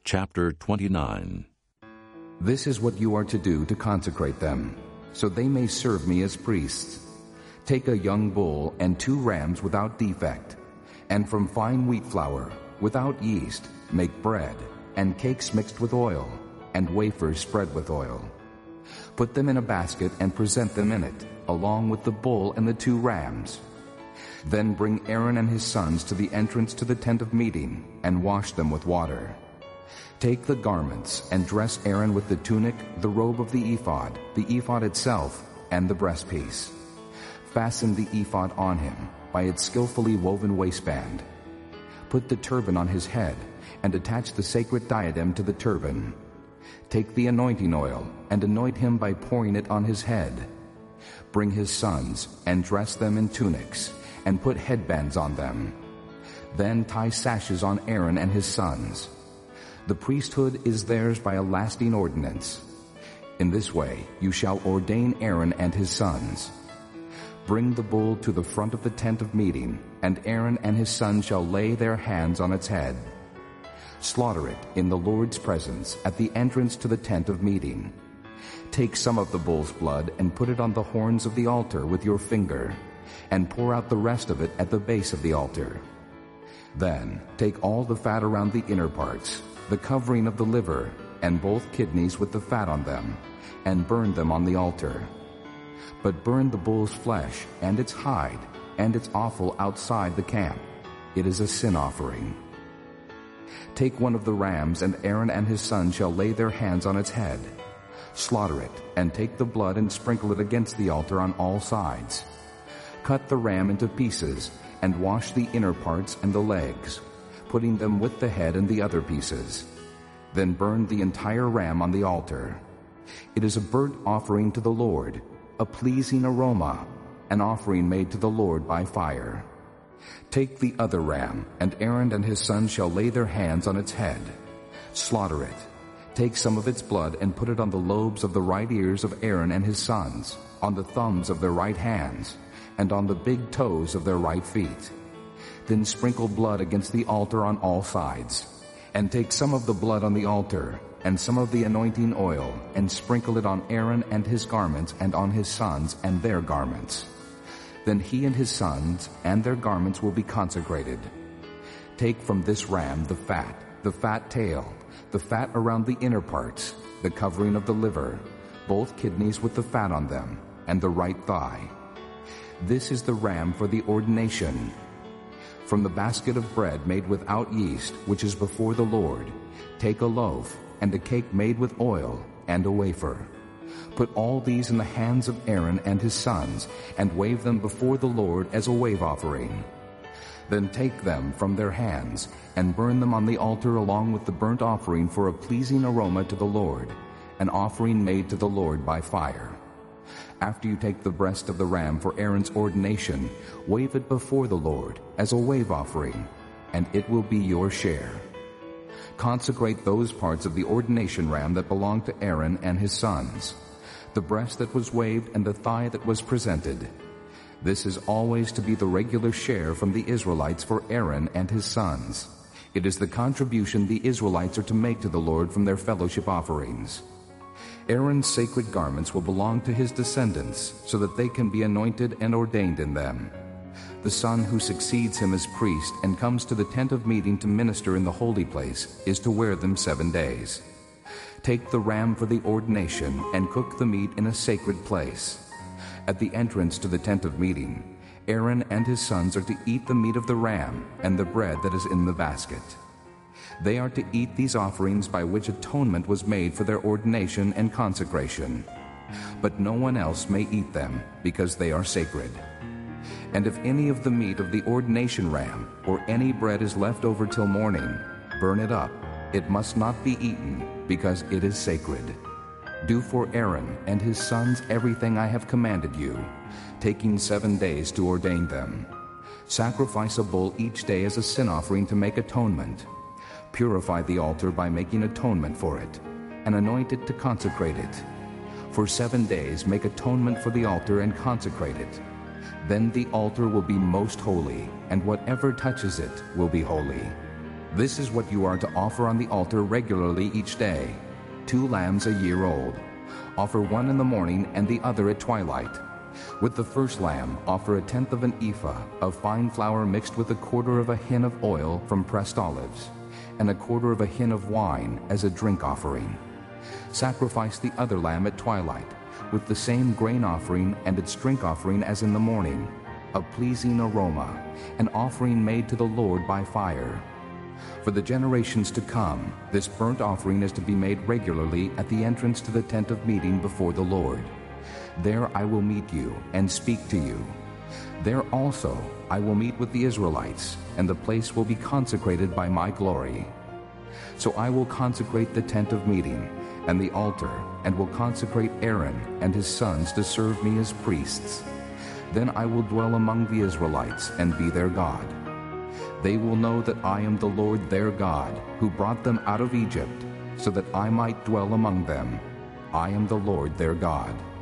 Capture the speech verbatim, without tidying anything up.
Chapter twenty-nine. This is what you are to do to consecrate them, so they may serve me as priests. Take a young bull and two rams without defect, and from fine wheat flour, without yeast, make bread, and cakes mixed with oil, and wafers spread with oil. Put them in a basket and present them in it, along with the bull and the two rams. Then bring Aaron and his sons to the entrance to the tent of meeting, and wash them with water. Take the garments and dress Aaron with the tunic, the robe of the ephod, the ephod itself, and the breastpiece. Fasten the ephod on him by its skillfully woven waistband. Put the turban on his head and attach the sacred diadem to the turban. Take the anointing oil and anoint him by pouring it on his head. Bring his sons and dress them in tunics and put headbands on them. Then tie sashes on Aaron and his sons. The priesthood is theirs by a lasting ordinance. In this way you shall ordain Aaron and his sons. Bring the bull to the front of the tent of meeting, and Aaron and his sons shall lay their hands on its head. Slaughter it in the Lord's presence at the entrance to the tent of meeting. Take some of the bull's blood and put it on the horns of the altar with your finger, and pour out the rest of it at the base of the altar. Then take all the fat around the inner parts, the covering of the liver, and both kidneys with the fat on them, and burn them on the altar. But burn the bull's flesh and its hide and its offal outside the camp. It is a sin offering. Take one of the rams, and Aaron and his sons shall lay their hands on its head. Slaughter it, and take the blood and sprinkle it against the altar on all sides. Cut the ram into pieces, and wash the inner parts and the legs, putting them with the head and the other pieces. Then burn the entire ram on the altar. It is a burnt offering to the Lord, a pleasing aroma, an offering made to the Lord by fire. Take the other ram, and Aaron and his sons shall lay their hands on its head. Slaughter it. Take some of its blood and put it on the lobes of the right ears of Aaron and his sons, on the thumbs of their right hands, and on the big toes of their right feet. Then sprinkle blood against the altar on all sides. And take some of the blood on the altar, and some of the anointing oil, and sprinkle it on Aaron and his garments, and on his sons and their garments. Then he and his sons and their garments will be consecrated. Take from this ram the fat, the fat tail, the fat around the inner parts, the covering of the liver, both kidneys with the fat on them, and the right thigh. This is the ram for the ordination. From the basket of bread made without yeast, which is before the Lord, take a loaf, and a cake made with oil, and a wafer. Put all these in the hands of Aaron and his sons, and wave them before the Lord as a wave offering. Then take them from their hands, and burn them on the altar along with the burnt offering for a pleasing aroma to the Lord, an offering made to the Lord by fire. After you take the breast of the ram for Aaron's ordination, wave it before the Lord as a wave offering, and it will be your share. Consecrate those parts of the ordination ram that belong to Aaron and his sons, the breast that was waved and the thigh that was presented. This is always to be the regular share from the Israelites for Aaron and his sons. It is the contribution the Israelites are to make to the Lord from their fellowship offerings. Aaron's sacred garments will belong to his descendants, so that they can be anointed and ordained in them. The son who succeeds him as priest and comes to the tent of meeting to minister in the holy place is to wear them seven days. Take the ram for the ordination and cook the meat in a sacred place. At the entrance to the tent of meeting, Aaron and his sons are to eat the meat of the ram and the bread that is in the basket. They are to eat these offerings by which atonement was made for their ordination and consecration. But no one else may eat them, because they are sacred. And if any of the meat of the ordination ram or any bread is left over till morning, burn it up. It must not be eaten, because it is sacred. Do for Aaron and his sons everything I have commanded you, taking seven days to ordain them. Sacrifice a bull each day as a sin offering to make atonement. Purify the altar by making atonement for it, and anoint it to consecrate it. For seven days make atonement for the altar and consecrate it. Then the altar will be most holy, and whatever touches it will be holy. This is what you are to offer on the altar regularly each day, two lambs a year old. Offer one in the morning and the other at twilight. With the first lamb, offer a tenth of an ephah of fine flour mixed with a quarter of a hin of oil from pressed olives, and a quarter of a hin of wine as a drink offering. Sacrifice the other lamb at twilight, with the same grain offering and its drink offering as in the morning, a pleasing aroma, an offering made to the Lord by fire. For the generations to come, this burnt offering is to be made regularly at the entrance to the tent of meeting before the Lord. There I will meet you and speak to you. There also I will meet with the Israelites, and the place will be consecrated by my glory. So I will consecrate the tent of meeting and the altar, and will consecrate Aaron and his sons to serve me as priests. Then I will dwell among the Israelites and be their God. They will know that I am the Lord their God, who brought them out of Egypt, so that I might dwell among them. I am the Lord their God.